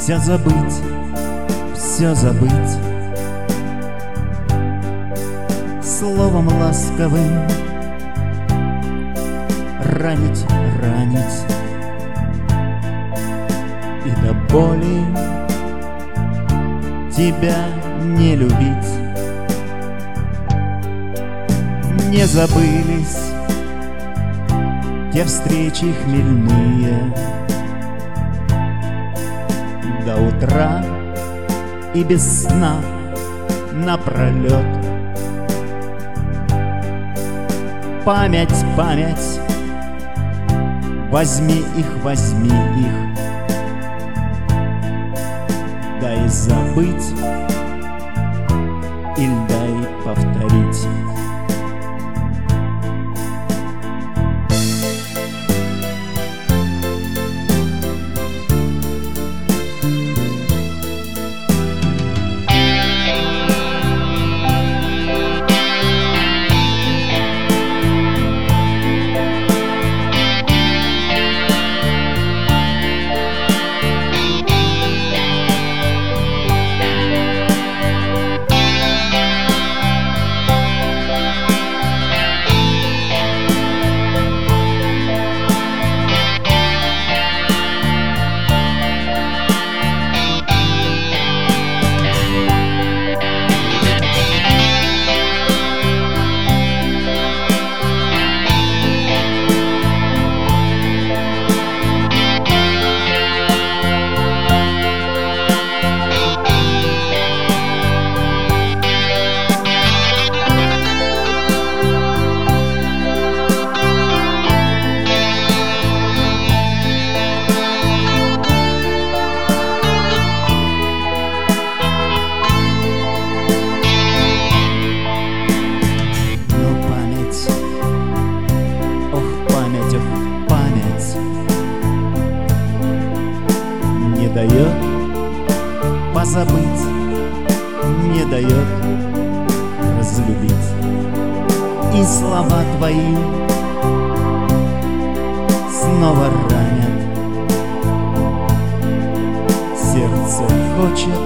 Все забыть, все забыть, словом ласковым ранить, ранить и до боли тебя не любить. Не забылись те встречи хмельные до утра и без сна напролет. Память, память, возьми их, возьми их, дай забыть или дай повторить. Дает позабыть, не дает разлюбить. И слова твои снова ранят. Сердце хочет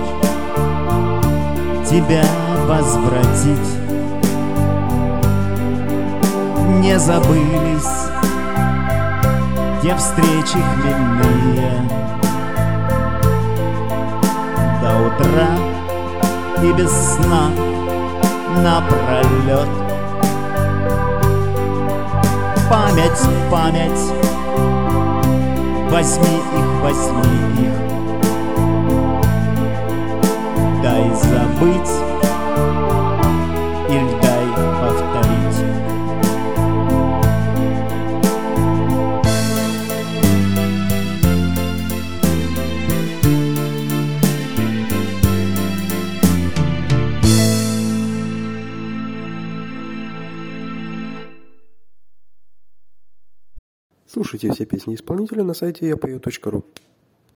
тебя возвратить. Не забылись те встречи хмельные до утра и без сна напролет. Память, память, возьми их, возьми их, дай забыть или дай повторить. Слушайте все песни исполнителя на сайте yapою.ru.